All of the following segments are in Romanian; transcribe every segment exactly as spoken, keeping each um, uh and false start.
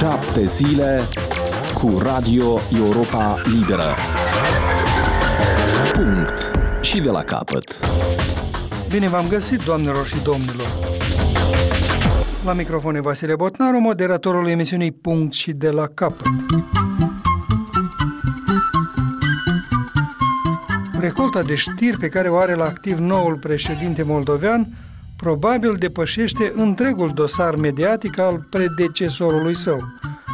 Șapte zile cu Radio Europa Liberă. Punct. Și de la capăt. Bine v-am găsit, doamnelor și domnilor. La microfon e Vasile Botnaru, moderatorul emisiunii Punct și de la capăt. Recolta de știri pe care o are la activ noul președinte moldovean probabil depășește întregul dosar mediatic al predecesorului său.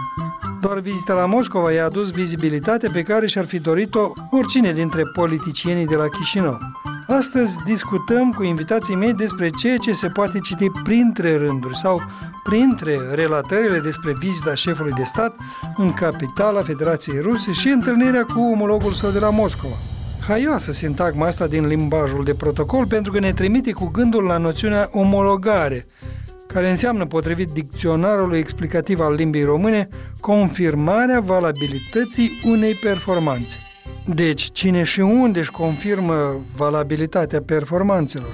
Doar vizita la Moscova i-a adus vizibilitate pe care și-ar fi dorit-o oricine dintre politicienii de la Chișinău. Astăzi discutăm cu invitații mei despre ceea ce se poate citi printre rânduri sau printre relatările despre vizita șefului de stat în capitala Federației Ruse și întâlnirea cu omologul său de la Moscova. Haioasă sintagma asta din limbajul de protocol pentru că ne trimite cu gândul la noțiunea omologare, care înseamnă, potrivit dicționarului explicativ al limbii române, confirmarea valabilității unei performanțe. Deci, cine și unde își confirmă valabilitatea performanțelor?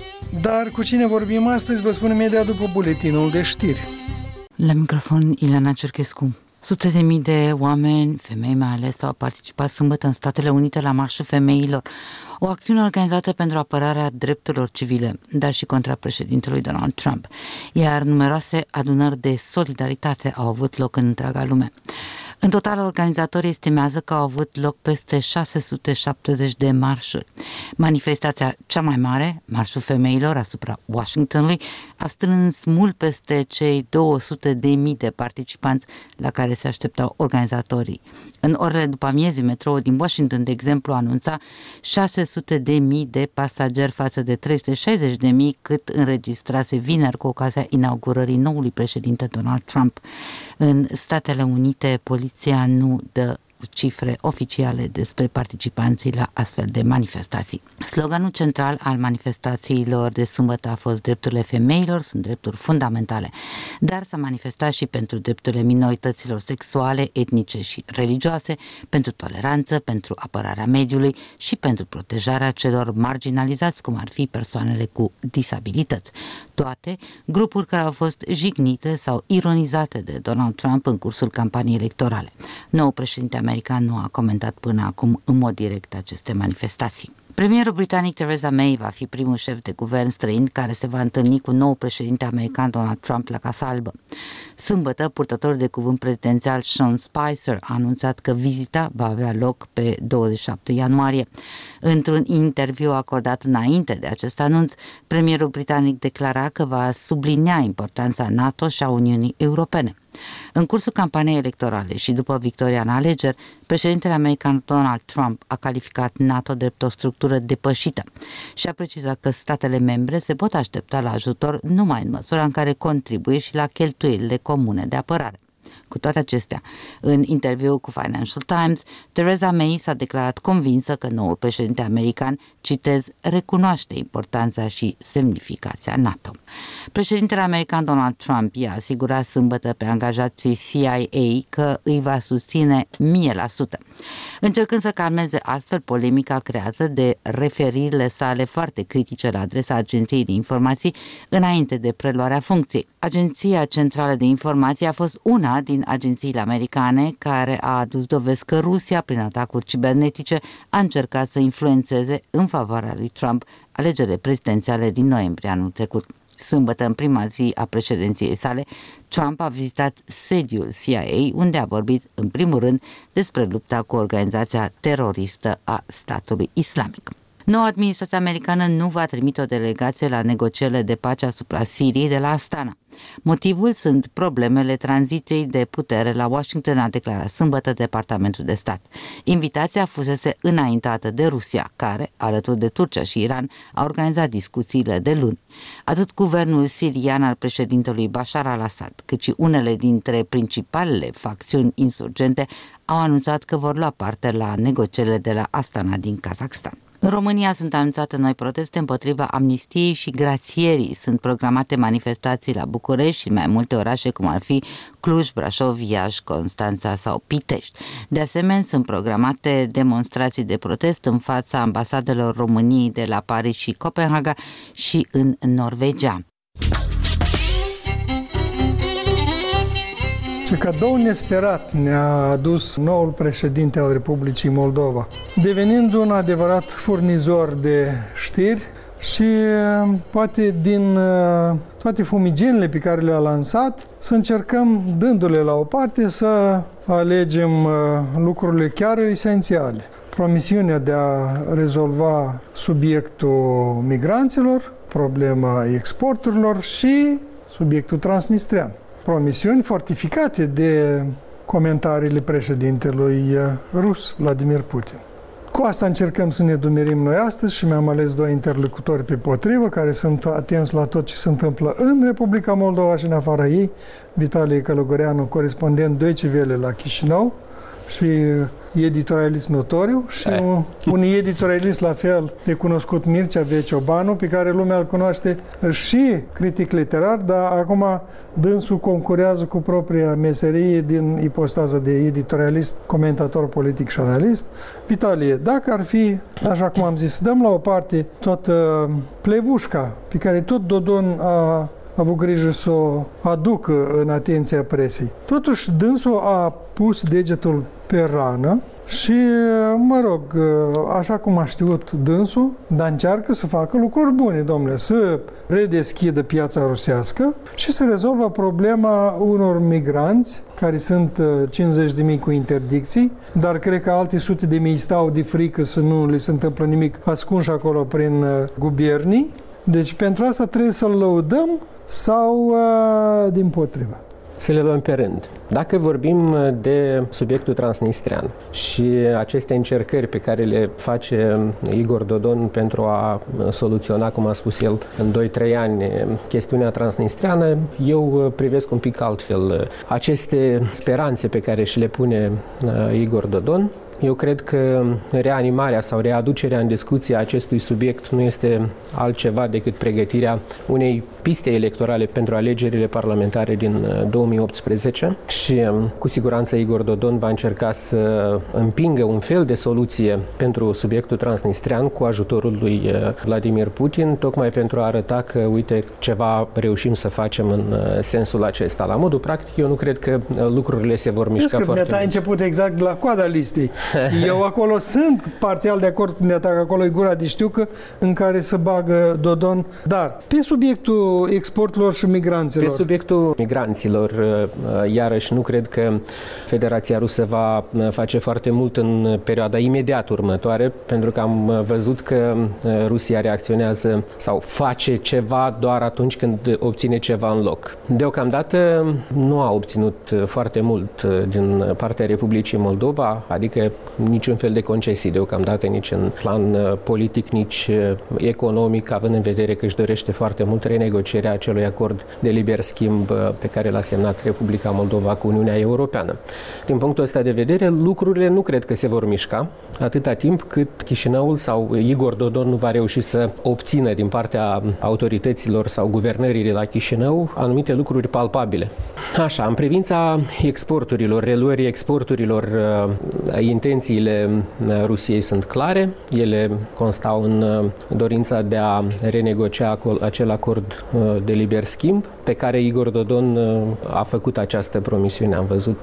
Dar cu cine vorbim astăzi vă spun imediat după buletinul de știri. La microfon, Ileana Cerchescu. Sute de mii de oameni, femei mai ales, au participat sâmbătă în Statele Unite la Marșul Femeilor, o acțiune organizată pentru apărarea drepturilor civile, dar și contra președintelui Donald Trump, iar numeroase adunări de solidaritate au avut loc în întreaga lume. În total, organizatorii estimează că au avut loc peste șase sute șaptezeci de marșuri. Manifestația cea mai mare, Marșul Femeilor asupra Washingtonului, a strâns mult peste cei două sute de mii de participanți la care se așteptau organizatorii. În orele după amiezii, metroul din Washington, de exemplu, anunța șase sute de mii de pasageri față de trei sute șaizeci de mii cât înregistrase vineri cu ocazia inaugurării noului președinte Donald Trump. În Statele Unite, poliția nu dă cifre oficiale despre participanții la astfel de manifestații. Sloganul central al manifestațiilor de sâmbătă a fost drepturile femeilor sunt drepturi fundamentale, dar s-a manifestat și pentru drepturile minorităților sexuale, etnice și religioase, pentru toleranță, pentru apărarea mediului și pentru protejarea celor marginalizați, cum ar fi persoanele cu disabilități. Toate grupuri care au fost jignite sau ironizate de Donald Trump în cursul campaniei electorale. Nou președinte american nu a comentat până acum în mod direct aceste manifestații. Premierul britanic Theresa May va fi primul șef de guvern străin care se va întâlni cu nou președinte american Donald Trump la Casa Albă. Sâmbătă, purtătorul de cuvânt prezidențial Sean Spicer a anunțat că vizita va avea loc pe douăzeci și șapte ianuarie. Într-un interviu acordat înainte de acest anunț, premierul britanic declara că va sublinia importanța NATO și a Uniunii Europene. În cursul campaniei electorale și după victoria în alegeri, președintele american Donald Trump a calificat NATO drept o structură depășită și a precizat că statele membre se pot aștepta la ajutor numai în măsura în care contribuie și la cheltuielile comune de apărare. Cu toate acestea, în interviu cu Financial Times, Theresa May s-a declarat convinsă că noul președinte american, citez, recunoaște importanța și semnificația NATO. Președintele american Donald Trump i-a asigurat sâmbătă pe angajații C I A că îi va susține o mie la sută, încercând să calmeze astfel polemica creată de referirile sale foarte critice la adresa Agenției de Informații înainte de preluarea funcției. Agenția Centrală de Informații a fost una din agențiile americane care a adus dovezi că Rusia, prin atacuri cibernetice, a încercat să influențeze în favoarea lui Trump alegerile prezidențiale din noiembrie anul trecut. Sâmbătă, în prima zi a președinției sale, Trump a vizitat sediul C I A, unde a vorbit, în primul rând, despre lupta cu organizația teroristă a statului islamic. Noua administrație americană nu va trimite o delegație la negocierile de pace asupra Siriei de la Astana. Motivul sunt problemele tranziției de putere la Washington, a declarat sâmbătă Departamentul de Stat. Invitația fusese înaintată de Rusia, care, alături de Turcia și Iran, a organizat discuțiile de luni. Atât guvernul sirian al președintelui Bashar al-Assad, cât și unele dintre principalele facțiuni insurgente au anunțat că vor lua parte la negocierile de la Astana din Kazakhstan. În România sunt anunțate noi proteste împotriva amnistiei și grațierii. Sunt programate manifestații la București și în mai multe orașe, cum ar fi Cluj, Brașov, Iași, Constanța sau Pitești. De asemenea, sunt programate demonstrații de protest în fața ambasadelor României de la Paris și Copenhaga și în Norvegia. Și cadou nesperat ne-a adus noul președinte al Republicii Moldova, devenind un adevărat furnizor de știri și poate din toate fumigenile pe care le-a lansat să încercăm, dându-le la o parte, să alegem lucrurile chiar esențiale. Promisiunea de a rezolva subiectul migranților, problema exporturilor și subiectul transnistrian. Promisiuni fortificate de comentariile președintelui rus, Vladimir Putin. Cu asta încercăm să ne dumerim noi astăzi și mi-am ales doi interlocutori pe potrivă, care sunt atenți la tot ce se întâmplă în Republica Moldova și în afara ei. Vitalie Călugăreanu, corespondent Deutsche Welle la Chișinău și editorialist notoriu, și un, un editorialist la fel de cunoscut, Mircea V. Ciobanu, pe care lumea îl cunoaște și critic literar, dar acum dânsul concurează cu propria meserie din ipostază de editorialist, comentator politic și analist. Vitalie, dacă ar fi, așa cum am zis, dăm la o parte toată plevușca pe care tot Dodon a avut grijă să o aducă în atenția presei. Totuși, dânsul a pus degetul pe rană și, mă rog, așa cum a știut dânsul, dar încearcă să facă lucruri bune, domnule, să redeschidă piața rusească și să rezolvă problema unor migranți, care sunt cincizeci de mii cu interdicții, dar cred că alte sute de mii stau de frică să nu le se întâmplă nimic, ascunși acolo prin gubernii. Deci pentru asta trebuie să-l lăudăm sau dimpotrivă? Să le luăm pe rând. Dacă vorbim de subiectul transnistrian și aceste încercări pe care le face Igor Dodon pentru a soluționa, cum a spus el, în doi trei ani chestiunea transnistriană, eu privesc un pic altfel aceste speranțe pe care și le pune Igor Dodon. Eu cred că reanimarea sau readucerea în discuție a acestui subiect nu este altceva decât pregătirea unei piste electorale pentru alegerile parlamentare din două mii optsprezece și cu siguranță Igor Dodon va încerca să împingă un fel de soluție pentru subiectul transnistrian cu ajutorul lui Vladimir Putin, tocmai pentru a arăta că, uite, ceva reușim să facem în sensul acesta. La modul practic, eu nu cred că lucrurile se vor mișca că foarte mult. ai început exact la coada listei. Eu acolo sunt parțial de acord cu dumneata, că acolo e gura de știucă în care se bagă Dodon. Dar pe subiectul exporturilor și migranților. Pe subiectul migranților, iarăși, nu cred că Federația Rusă va face foarte mult în perioada imediat următoare, pentru că am văzut că Rusia reacționează sau face ceva doar atunci când obține ceva în loc. Deocamdată nu a obținut foarte mult din partea Republicii Moldova, adică niciun fel de concesii deocamdată, nici în plan politic, nici economic, având în vedere că își dorește foarte mult renegocierea acelui acord de liber schimb pe care l-a semnat Republica Moldova cu Uniunea Europeană. Din punctul ăsta de vedere, lucrurile nu cred că se vor mișca atâta timp cât Chișinăul sau Igor Dodon nu va reuși să obțină din partea autorităților sau guvernării de la Chișinău anumite lucruri palpabile. Așa, în privința exporturilor, reluării exporturilor, intențiile Rusiei sunt clare. Ele constau în dorința de a renegocia acel acord de liber schimb pe care Igor Dodon a făcut această promisiune. Am văzut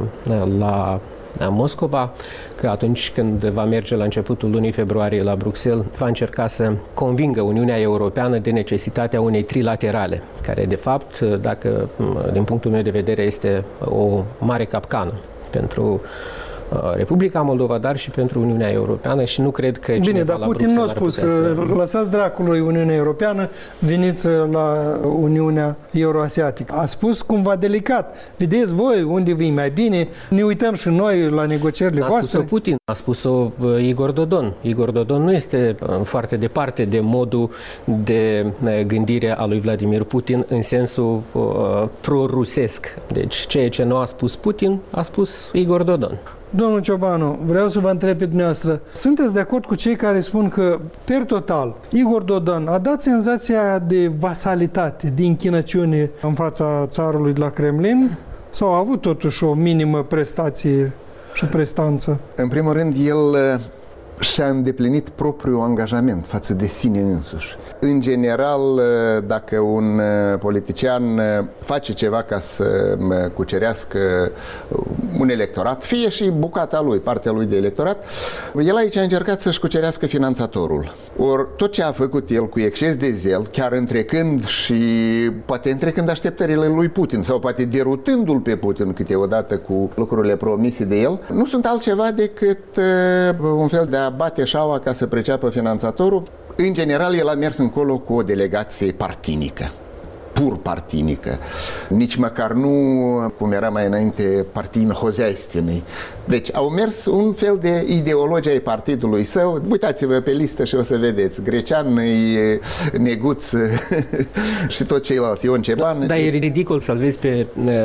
la Moscova că atunci când va merge la începutul lunii februarie la Bruxelles, va încerca să convingă Uniunea Europeană de necesitatea unei trilaterale, care de fapt, dacă din punctul meu de vedere, este o mare capcană pentru Republica Moldova, dar și pentru Uniunea Europeană și nu cred că... Bine, dar Putin nu a spus, să... lăsați dracului Uniunea Europeană, veniți la Uniunea Euroasiatică. A spus cumva delicat. Vedeți voi unde vii mai bine, ne uităm și noi la negocierile voastre. A spus-o Putin, a spus-o Igor Dodon. Igor Dodon nu este foarte departe de modul de gândire a lui Vladimir Putin în sensul uh, pro-rusesc. Deci ceea ce nu a spus Putin, a spus Igor Dodon. Domnul Ciobanu, vreau să vă întreb pe dumneavoastră, sunteți de acord cu cei care spun că, per total, Igor Dodon a dat senzația de vasalitate, de închinăciune în fața țarului de la Kremlin sau a avut totuși o minimă prestație și prestanță? În primul rând, el și-a îndeplinit propriul angajament față de sine însuși. În general, dacă un politician face ceva ca să cucerească un electorat, fie și bucata lui, partea lui de electorat, el aici a încercat să-și cucerească finanțatorul. Ori tot ce a făcut el cu exces de zel, chiar întrecând și poate întrecând așteptările lui Putin sau poate derutându-l pe Putin câteodată cu lucrurile promise de el, nu sunt altceva decât uh, un fel de a bate șaua ca să preceapă finanțatorul. În general, el a mers încolo cu o delegație partinică, pur partinică. Nici măcar nu, cum era mai înainte, partidul hozyaistinii. Deci au mers un fel de ideologie ai partidului său. Uitați-vă pe listă și o să vedeți. Grecean, Neguț și tot ceilalți. Ion Ceban. Da, dar e ridicol să-l vezi pe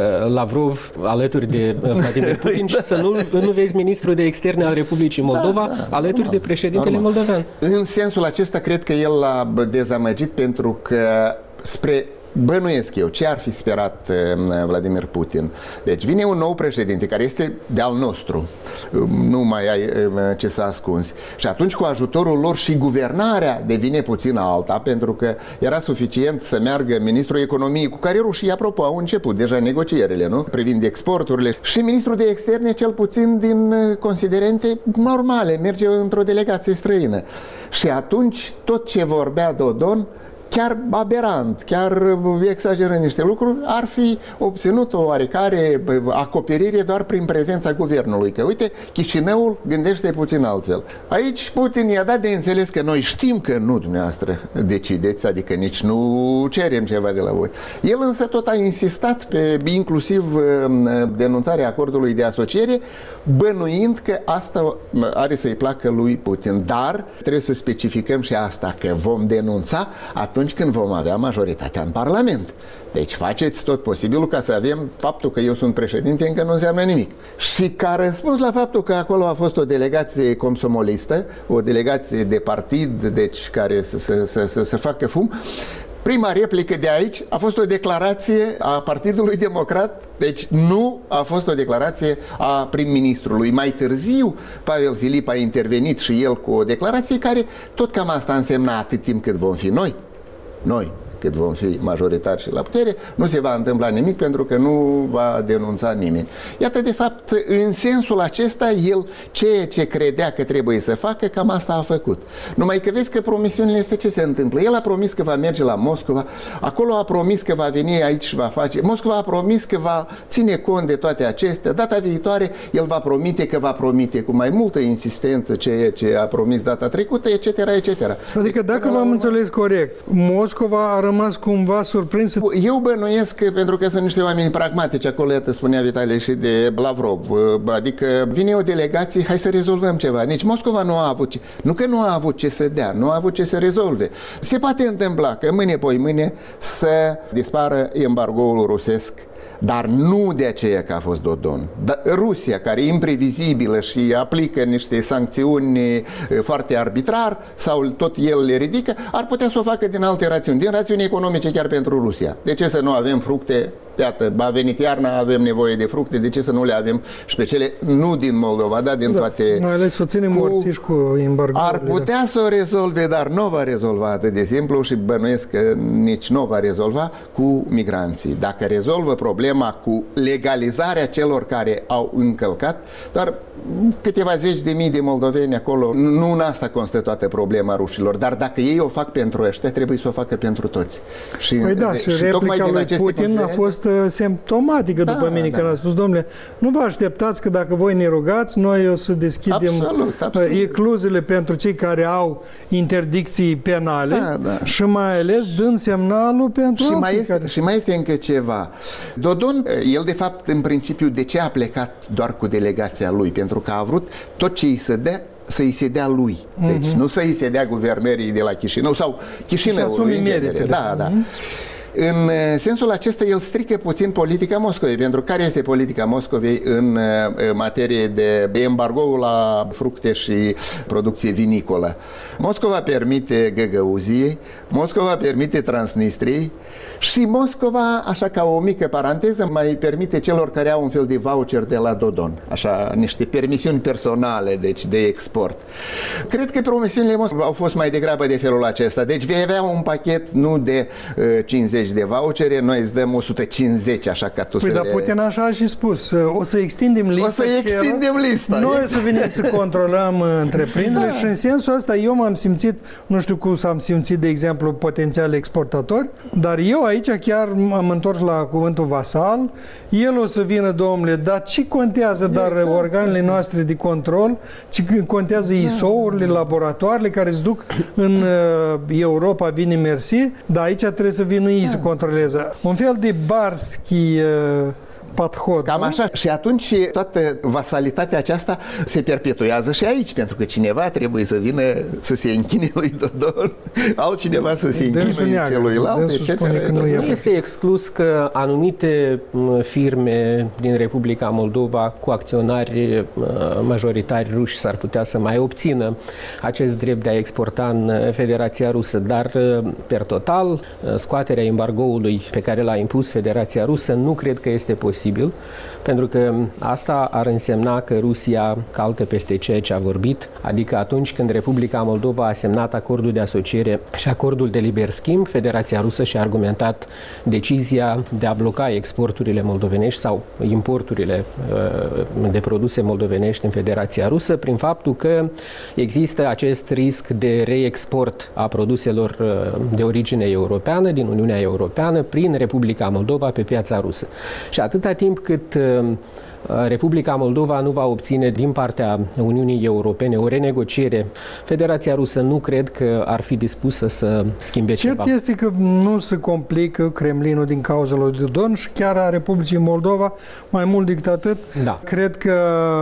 Lavrov alături de Vladimir Putin și să nu, nu vezi ministrul de externe al Republicii Moldova da, da, alături normal, de președintele normal. moldovean. În sensul acesta, cred că el l-a dezamăgit pentru că spre bănuiesc eu, ce ar fi sperat uh, Vladimir Putin? Deci vine un nou președinte care este de-al nostru, uh, nu mai ai uh, ce să ascunzi. Și atunci cu ajutorul lor și guvernarea devine puțin alta, pentru că era suficient să meargă ministrul economiei, cu care rușii, apropo, au început deja negocierile, nu? Privind exporturile, și ministrul de externe, cel puțin din considerente normale, merge într-o delegație străină. Și atunci tot ce vorbea Dodon, chiar aberant, chiar exagerând niște lucruri, ar fi obținut o oarecare acoperire doar prin prezența guvernului. Că uite, Chișinăul gândește puțin altfel. Aici Putin i-a dat de înțeles că noi știm că nu dumneavoastră decideți, adică nici nu cerem ceva de la voi. El însă tot a insistat pe inclusiv denunțarea acordului de asociere, bănuind că asta are să-i placă lui Putin. Dar trebuie să specificăm și asta, că vom denunța atunci când vom avea majoritatea în Parlament. Deci faceți tot posibilul ca să avem faptul că eu sunt președinte, încă nu înseamnă nimic. Și ca răspuns la faptul că acolo a fost o delegație comsomolistă, o delegație de partid, deci care să, să, să, să, să facă fum, prima replică de aici a fost o declarație a Partidului Democrat, deci nu a fost o declarație a prim-ministrului. Mai târziu, Pavel Filip a intervenit și el cu o declarație care tot cam asta însemna: atât timp cât vom fi noi, noi, cât vom fi majoritari și la putere, nu se va întâmpla nimic, pentru că nu va denunța nimeni. Iată, de fapt, în sensul acesta, el ceea ce credea că trebuie să facă, cam asta a făcut. Numai că vezi că promisiunile este ce se întâmplă. El a promis că va merge la Moscova, acolo a promis că va veni aici și va face. Moscova a promis că va ține cont de toate acestea. Data viitoare, el va promite că va promite cu mai multă insistență ceea ce a promis data trecută, et cetera, et cetera. Adică, dacă v-am înțeles corect, Moscova a rămas cumva surprins? Eu bănuiesc că, pentru că sunt niște oameni pragmatici, acolo, iată, spunea Vitalie și de Lavrov, adică vine o delegație, hai să rezolvăm ceva. Nici Moscova nu a avut ce, nu că nu a avut ce să dea, nu a avut ce să rezolve. Se poate întâmpla că mâine, poi mâine, să dispară embargoul rusesc, dar nu de aceea că a fost Dodon. Dar Rusia, care e imprevizibilă și aplică niște sancțiuni foarte arbitrar, sau tot el le ridică, ar putea să o facă din alte rațiuni, din rațiuni economice chiar pentru Rusia. De ce să nu avem fructe? Iată, a venit iarna, avem nevoie de fructe, de ce să nu le avem și pe cele, nu din Moldova, dar din da, toate... Mai ales să ținem morțiși cu embargoul. Ar putea să o rezolve, dar nu va rezolva atât de simplu și bănuiesc că nici nu va rezolva cu migranții. Dacă rezolvă problema cu legalizarea celor care au încălcat, doar câteva zeci de mii de moldoveni acolo, nu în asta constă toată problema rușilor, dar dacă ei o fac pentru ăștia, trebuie să o facă pentru toți. Și, păi da, și, și replica lui Putin a fost simptomatică, da, după mine, da, când a spus: domnule, nu vă așteptați că dacă voi ne rugați, noi o să deschidem absolut, absolut. ecluzele pentru cei care au interdicții penale, da, da. Și mai ales dând semnalul pentru și mai, este, care... și mai este încă ceva. Dodon, el de fapt, în principiu, de ce a plecat doar cu delegația lui? Pentru că a vrut tot ce îi se dea să-i se dea lui. Deci uh-huh. nu să-i se dea guvernării de la Chișinău sau Chișinăului. Da, da, da. În sensul acesta, el strică puțin politica Moscovei, pentru că care este politica Moscovei în materie de embargo la fructe și producție vinicolă. Moscova permite Găgăuziei, Moscova permite Transnistriei și Moscova, așa ca o mică paranteză, mai permite celor care au un fel de voucher de la Dodon, așa niște permisiuni personale, deci de export. Cred că promisiunile Moscova au fost mai degrabă de felul acesta. Deci vei avea un pachet nu de uh, cincizeci de vouchere, noi îți dăm o sută cincizeci, așa ca tu păi să dar le... Putin așa a și spus, o să extindem lista. O să extindem lista. Noi să venim să controlăm întreprinderile Da. și în sensul ăsta eu m-am simțit, nu știu cum s-am simțit, de exemplu, potențial exportatori, dar eu aici chiar m-am întors la cuvântul vasal. El o să vină, domnule, dar ce contează, dar exact. organele noastre de control, ce contează I S O-urile, laboratoarele care se duc în uh, Europa, bine mersi, dar aici trebuie să vină ei să controleze. Un fel de barski uh, Подход, Cam nu? așa. Și atunci toată vasalitatea aceasta se perpetuează și aici, pentru că cineva trebuie să vină să se închine lui Dodon, altcineva să se închine celuilalt, et cetera. Nu este exclus că anumite firme din Republica Moldova cu acționari majoritari ruși s-ar putea să mai obțină acest drept de a exporta în Federația Rusă, dar per total scoaterea embargoului pe care l-a impus Federația Rusă nu cred că este posibil. Pentru că asta ar însemna că Rusia calcă peste ceea ce a vorbit, adică atunci când Republica Moldova a semnat acordul de asociere și acordul de liber schimb, Federația Rusă și-a argumentat decizia de a bloca exporturile moldovenești sau importurile de produse moldovenești în Federația Rusă prin faptul că există acest risc de reexport a produselor de origine europeană din Uniunea Europeană prin Republica Moldova pe piața rusă. Și atâta timp cât Republica Moldova nu va obține din partea Uniunii Europene o renegociere, Federația Rusă nu cred că ar fi dispusă să schimbe Cert ceva. este că nu se complică Kremlinul din cauza lui Dodon și chiar a Republicii Moldova, mai mult decât atât. Da. Cred că,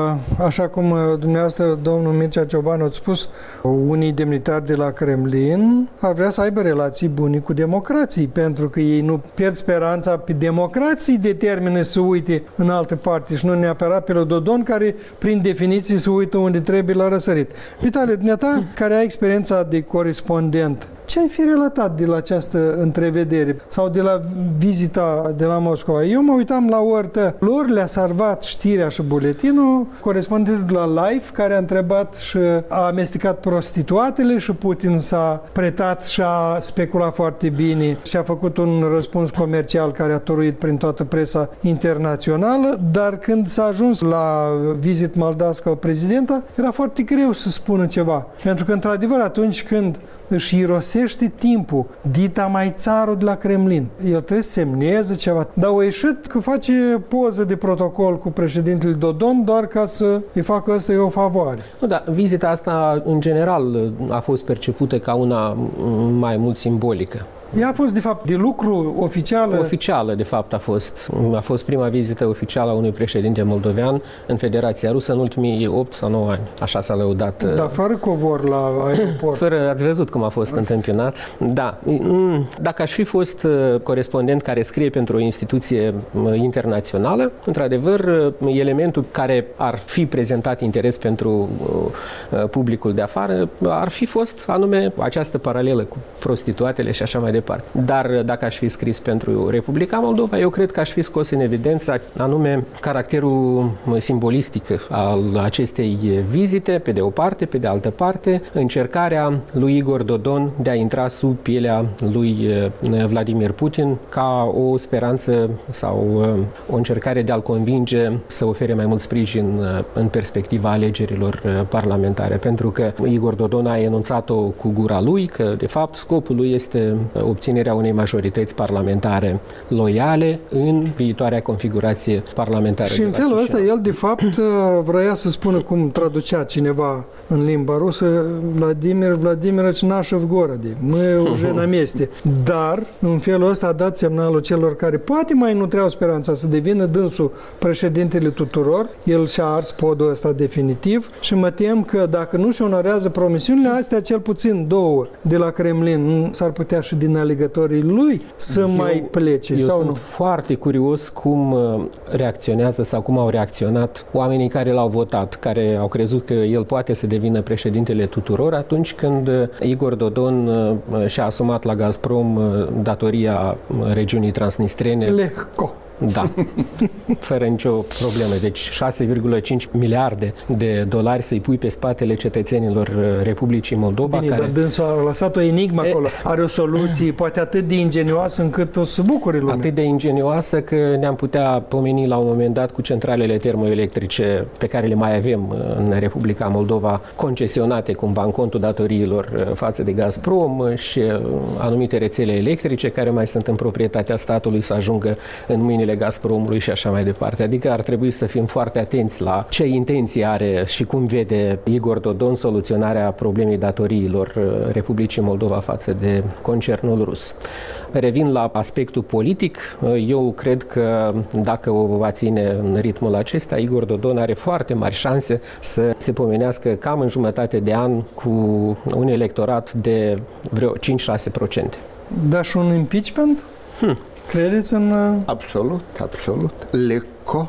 așa cum dumneavoastră, domnul Mircea Ciobanu, ați spus, unii demnitari de la Kremlin ar vrea să aibă relații bune cu democrații, pentru că ei nu pierd speranța pe democrații determină să uite în altă parte și nu neapărat pe Dodon, care prin definiție se uită unde trebuie la răsărit. Vitalie, dumneata, care ai experiența de corespondent, ce ai fi relatat de la această întrevedere sau de la vizita de la Moscova? Eu mă uitam la ortă, lor le-a salvat știrea și buletinul, corespondentul la Live, care a întrebat și a amestecat prostituatele și Putin s-a pretat și a speculat foarte bine și a făcut un răspuns comercial care a toruit prin toată presa internațională, dar când s-a ajuns la vizit moldavscă prezidenta, era foarte greu să spună ceva. Pentru că, într-adevăr, atunci când își irosește timpul dita mai țarul de la Kremlin, el trebuie să semneze ceva. Dar au ieșit că face poză de protocol cu președintele Dodon doar ca să îi facă ăsta o favoare. Nu, da, vizita asta, în general, a fost percepută ca una mai mult simbolică. Ea a fost, de fapt, de lucru oficială? Oficială, de fapt, a fost. A fost prima vizită oficială a unui președinte moldovean în Federația Rusă în ultimii opt sau nouă ani. Așa s-a lăudat. Dar fără covor la aeroport. Fără, ați văzut cum a fost întâmpinat. Da. Dacă aș fi fost corespondent care scrie pentru o instituție internațională, într-adevăr, elementul care ar fi prezentat interes pentru publicul de afară ar fi fost anume această paralelă cu prostituatele și așa mai departe. Dar dacă aș fi scris pentru Republica Moldova, eu cred că aș fi scos în evidență anume caracterul simbolistic al acestei vizite, pe de o parte, pe de altă parte, încercarea lui Igor Dodon de a intra sub pielea lui Vladimir Putin ca o speranță sau o încercare de a-l convinge să ofere mai mult sprijin în perspectiva alegerilor parlamentare. Pentru că Igor Dodon a enunțat-o cu gura lui că, de fapt, scopul lui este obținerea unei majorități parlamentare loiale în viitoarea configurație parlamentară. Și în felul ăsta el, de fapt, vrea să spună, cum traducea cineva în limba rusă, Vladimir Vladimirovici Nașev Gorodi, mă уже на месте. Dar, în felul ăsta a dat semnalul celor care poate mai nutreau speranța să devină dânsul președintele tuturor, el și-a ars podul ăsta definitiv și mă tem că dacă nu și onorează promisiunile astea, cel puțin două de la Kremlin, s-ar putea și din alegătorii lui să eu, mai plece eu sau sunt nu? foarte curios cum reacționează sau cum au reacționat oamenii care l-au votat, care au crezut că el poate să devină președintele tuturor atunci când Igor Dodon și-a asumat la Gazprom datoria regiunii transnistrene. Lehco. Da, fără nicio problemă. Deci șase virgulă cinci miliarde de dolari să-i pui pe spatele cetățenilor Republicii Moldova. Bine, care... dar dânsul a lăsat o enigmă acolo. Are o soluție, poate atât de ingenioasă încât o să bucure lumea. Atât de ingenioasă că ne-am putea pomeni la un moment dat cu centralele termoelectrice pe care le mai avem în Republica Moldova, concesionate cumva în contul datoriilor față de Gazprom și anumite rețele electrice care mai sunt în proprietatea statului să ajungă în mâinile Gazpromului și așa mai departe. Adică ar trebui să fim foarte atenți la ce intenții are și cum vede Igor Dodon soluționarea problemei datoriilor Republicii Moldova față de concernul rus. Revin la aspectul politic. Eu cred că dacă o va ține în ritmul acesta, Igor Dodon are foarte mari șanse să se pomenească cam în jumătate de an cu un electorat de vreo cinci-șase la sută. Da, și un impeachment? Hmm. Credeți în... Absolut, absolut. Leco.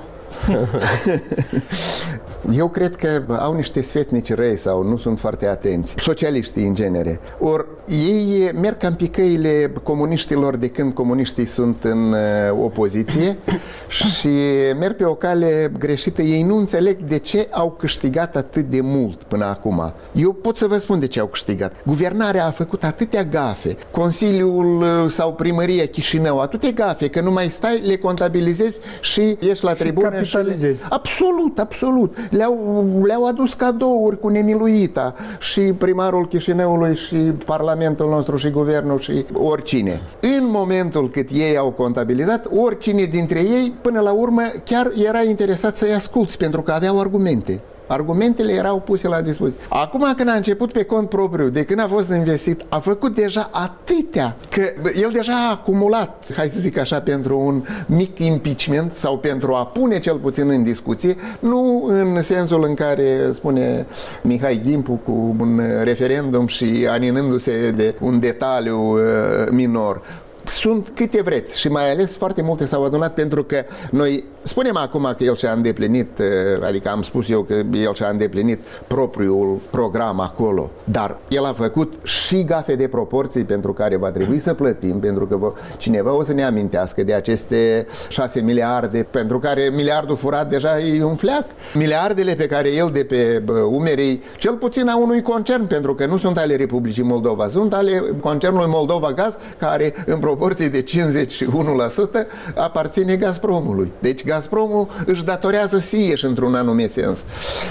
Eu cred că au niște sfetnici răi sau nu sunt foarte atenți. Socialiștii în genere. Ori ei merg cam pe căile comuniștilor de când comuniștii sunt în uh, opoziție și merg pe o cale greșită. Ei nu înțeleg de ce au câștigat atât de mult până acum. Eu pot să vă spun de ce au câștigat. Guvernarea a făcut atâtea gafe. Consiliul uh, sau primăria Chișinău, atâtea gafe, că nu mai stai, le contabilizezi și ieși la tribună. Capitalizezi. Absolut, absolut. Le-au, le-au adus cadouri cu nemiluita și primarul Chișinăului și Parlamentul nostru și guvernul și oricine. În momentul cât ei au contabilizat, oricine dintre ei, până la urmă, chiar era interesat să-i asculți, pentru că aveau argumente. Argumentele erau puse la dispoziție. Acum când a început pe cont propriu, de când a fost investit, a făcut deja atâtea, că el deja a acumulat, hai să zic așa, pentru un mic impeachment sau pentru a pune cel puțin în discuție, nu în sensul în care spune Mihai Gimpu cu un referendum și aninându-se de un detaliu uh, minor. Sunt câte vreți și mai ales foarte multe s-au adunat pentru că noi spunem acum că el și-a îndeplinit, adică am spus eu că el și-a îndeplinit propriul program acolo, dar el a făcut și gafe de proporții pentru care va trebui să plătim, pentru că cineva o să ne amintească de aceste șase miliarde, pentru care miliardul furat deja e un fleac. Miliardele pe care el de pe umerii, cel puțin a unui concern, pentru că nu sunt ale Republicii Moldova, sunt ale concernului Moldova Gaz, care în proporție de cincizeci și unu la sută aparține Gazpromului. Deci Gazpromul își datorează sieși într-un anumit sens.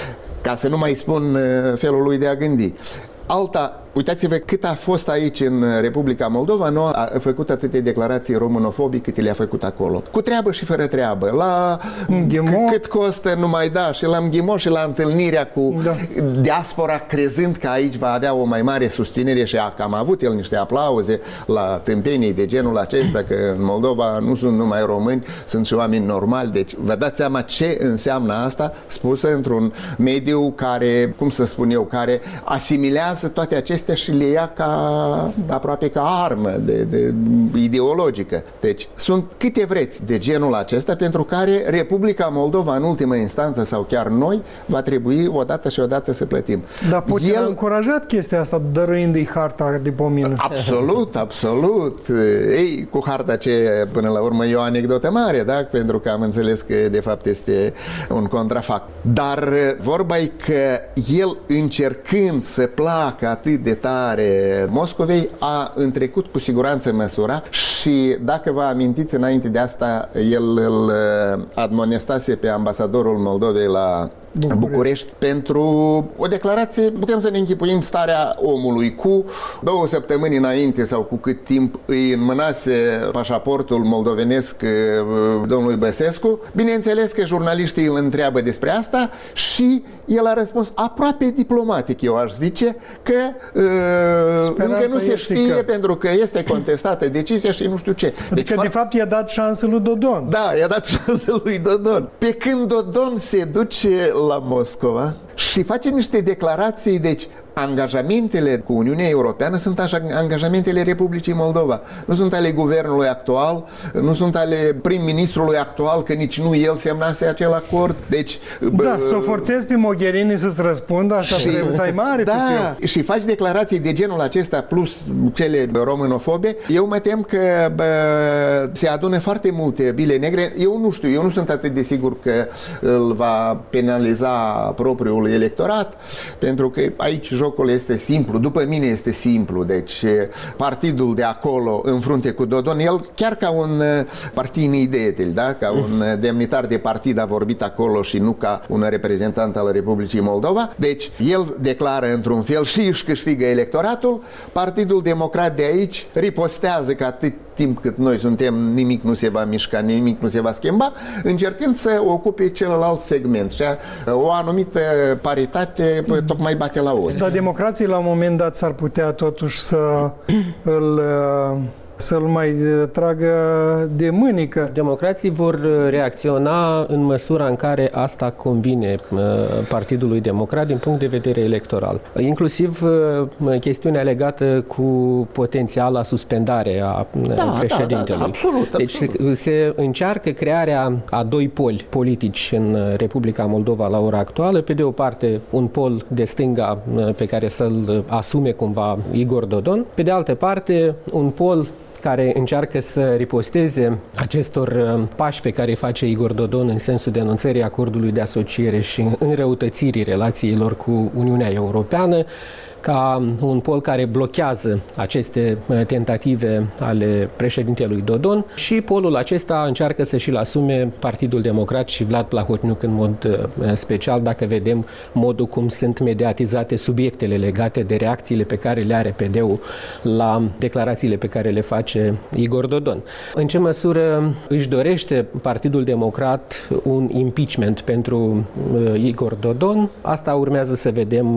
Ca să nu mai spun felul lui de a gândi. Alta, uitați-vă cât a fost aici în Republica Moldova, nu a făcut atâtea declarații românofobii cât le-a făcut acolo. Cu treabă și fără treabă. La cât costă numai da și la Mghimo și la întâlnirea cu da. diaspora, crezând că aici va avea o mai mare susținere și a cam avut el niște aplauze la tâmpenii de genul acesta, că în Moldova nu sunt numai români, sunt și oameni normali. Deci vă dați seama ce înseamnă asta spusă într-un mediu care, cum să spun eu, care asimilează toate acestea și le ia ca, aproape ca armă de, de ideologică. Deci sunt câte vreți de genul acesta pentru care Republica Moldova în ultimă instanță sau chiar noi va trebui odată și odată să plătim. Dar Putin El... a încurajat chestia asta dăruind-i harta de pomină. Absolut, absolut. Ei, cu harta ce până la urmă e o anecdotă mare, da? Pentru că am înțeles că de fapt este un contrafact. Dar vorba e că el încercând să placă atât de tare Moscovei, a întrecut cu siguranță măsura și dacă vă amintiți, înainte de asta el îl admonestase pe ambasadorul Moldovei la București. București pentru o declarație, putem să ne închipuim starea omului, cu două săptămâni înainte sau cu cât timp îi înmânase pașaportul moldovenesc domnului Băsescu. Bineînțeles că jurnaliștii îl întreabă despre asta și el a răspuns aproape diplomatic, eu aș zice, că uh, încă nu se știe că... pentru că este contestată decizia și nu știu ce. Deci, adică de fapt i-a dat șansă lui Dodon. Da, i-a dat șansă lui Dodon. Pe când Dodon se duce la Moscova și face niște declarații, deci angajamentele cu Uniunea Europeană sunt așa angajamentele Republicii Moldova. Nu sunt ale guvernului actual, nu sunt ale prim-ministrului actual, că nici nu el semnase acel acord. Deci, da, să o forțezi pe Mogherini să-ți răspundă, asta și, trebuie să ai mare. Da, și faci declarații de genul acesta plus cele românofobe. Eu mă tem că bă, se adună foarte multe bile negre. Eu nu știu, eu nu sunt atât de sigur că îl va penaliza propriul electorat, pentru că aici jocul este simplu, după mine este simplu, deci partidul de acolo în frunte cu Dodon, el chiar ca un partidni deetel, da? Ca un demnitar de partid a vorbit acolo și nu ca un reprezentant al Republicii Moldova, deci el declară într-un fel și își câștigă electoratul, Partidul Democrat de aici ripostează că atât timp cât noi suntem, nimic nu se va mișca, nimic nu se va schimba, încercând să ocupe celălalt segment. Și o anumită paritate tocmai bate la ori. Dar democrații la un moment dat s-ar putea totuși să îl să-l mai tragă de mânică. Democrații vor reacționa în măsura în care asta convine Partidului Democrat din punct de vedere electoral. Inclusiv chestiunea legată cu potențiala suspendare a da, președintelui. Da, da, da, absolut, deci absolut. se încearcă crearea a doi poli politici în Republica Moldova la ora actuală. Pe de o parte, un pol de stânga pe care să-l asume cumva Igor Dodon. Pe de altă parte, un pol care încearcă să riposteze acestor pași pe care îi face Igor Dodon în sensul denunțării acordului de asociere și înrăutățirii relațiilor cu Uniunea Europeană, ca un pol care blochează aceste tentative ale președintelui Dodon, și polul acesta încearcă să și-l asume Partidul Democrat și Vlad Plahotniuc în mod special, dacă vedem modul cum sunt mediatizate subiectele legate de reacțiile pe care le are P D-ul la declarațiile pe care le face Igor Dodon. În ce măsură își dorește Partidul Democrat un impeachment pentru Igor Dodon? Asta urmează să vedem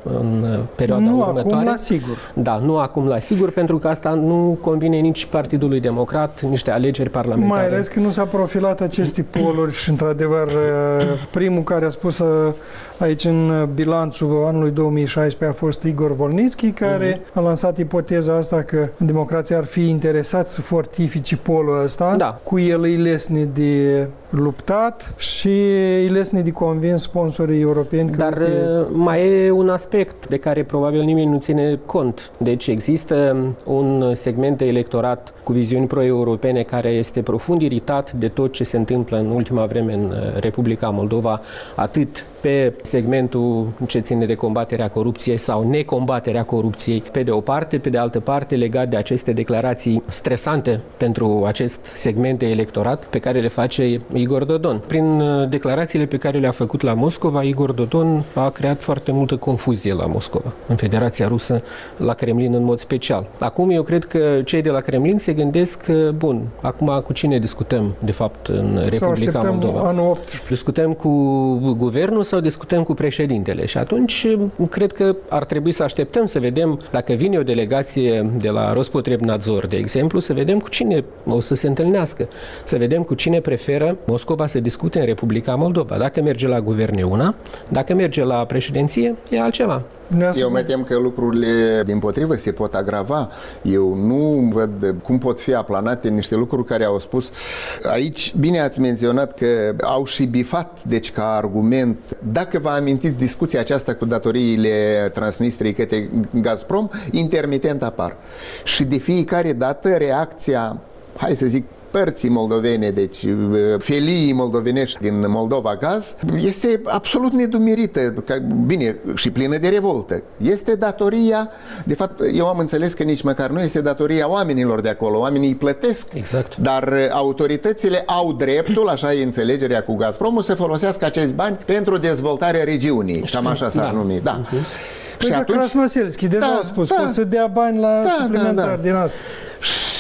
în perioada Nu următoare. acum la sigur. Da, nu acum la sigur, pentru că asta nu convine nici Partidului Democrat, niște alegeri parlamentare. Mai ales că nu s-a profilat aceste poluri și, într-adevăr, primul care a spus aici în bilanțul anului două mii șaisprezece a fost Igor Volnitski, care uh-huh. a lansat ipoteza asta că democrația ar fi interesat să fortifice polul ăsta. Da. Cu el îi lesne de luptat și îi lesne de convins sponsorii europeni. Dar uite, mai e un aspect de care probabil nimeni nu ține cont. Deci există un segment de electorat cu viziuni pro-europene care este profund iritat de tot ce se întâmplă în ultima vreme în Republica Moldova, atât pe segmentul ce ține de combaterea corupției sau necombaterea corupției, pe de o parte, pe de altă parte, legat de aceste declarații stresante pentru acest segment de electorat pe care le face Igor Dodon. Prin declarațiile pe care le-a făcut la Moscova, Igor Dodon a creat foarte multă confuzie la Moscova, în Federația Rusă, la Kremlin în mod special. Acum eu cred că cei de la Kremlin se gândesc că, bun, acum cu cine discutăm, de fapt, în Republica Moldova? Anul optsprezece. Discutăm cu guvernul sau discutăm cu președintele? Și atunci cred că ar trebui să așteptăm să vedem, dacă vine o delegație de la Rospotrebnadzor, de exemplu, să vedem cu cine o să se întâlnească, să vedem cu cine preferă Moscova să discute în Republica Moldova. Dacă merge la guvern e una, dacă merge la președinție e altceva. Eu mă tem că lucrurile dimpotrivă se pot agrava. Eu nu văd cum pot fi aplanate niște lucruri care au spus. Aici, bine ați menționat că au și bifat, deci ca argument. Dacă vă amintiți discuția aceasta cu datoriile Transnistriei către Gazprom, intermitent apar. Și de fiecare dată reacția, hai să zic, părții moldovene, deci felii moldovenești din Moldova Gaz, este absolut nedumerită, bine, și plină de revoltă. Este datoria, de fapt, eu am înțeles că nici măcar nu este datoria oamenilor de acolo, oamenii îi plătesc, exact. Dar autoritățile au dreptul, așa e înțelegerea cu Gazpromul, să folosească acești bani pentru dezvoltarea regiunii, cam așa s-ar da. numi. Da. Păi și atunci Krasnoselski deja da, a spus da, că o să dea bani la da, suplimentar da, da. din asta.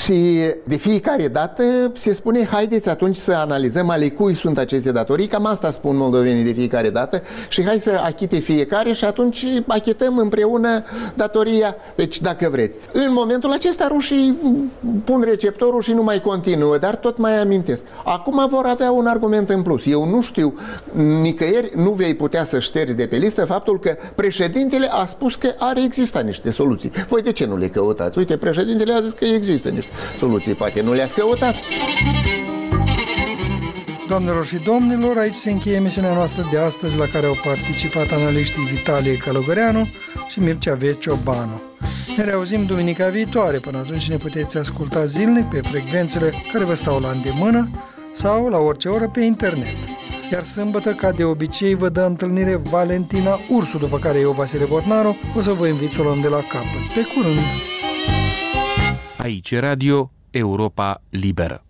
Și de fiecare dată se spune, haideți atunci să analizăm ale cui sunt aceste datorii, cam asta spun moldovenii de fiecare dată, și hai să achite fiecare și atunci achităm împreună datoria. Deci dacă vreți. În momentul acesta rușii pun receptorul și nu mai continuă, dar tot mai amintesc. Acum vor avea un argument în plus. Eu nu știu, nicăieri nu vei putea să ștergi de pe listă faptul că președintele a spus că ar exista niște soluții. Voi de ce nu le căutați? Uite, președintele a zis că există niște soluții, poate nu le-ați căutat. Doamnelor și domnilor, aici se încheie emisiunea noastră de astăzi, la care au participat analiștii Vitalie Călugăreanu și Mircea V. Ciobanu. Ne reauzim duminica viitoare. Până atunci ne puteți asculta zilnic pe frecvențele care vă stau la îndemână sau la orice oră pe internet. Iar sâmbătă, ca de obicei, vă dă întâlnire Valentina Ursu, după care eu, Vasile Botnaru, o să vă invit să o luăm de la capăt. Pe curând! Aici Radio Europa Liberă.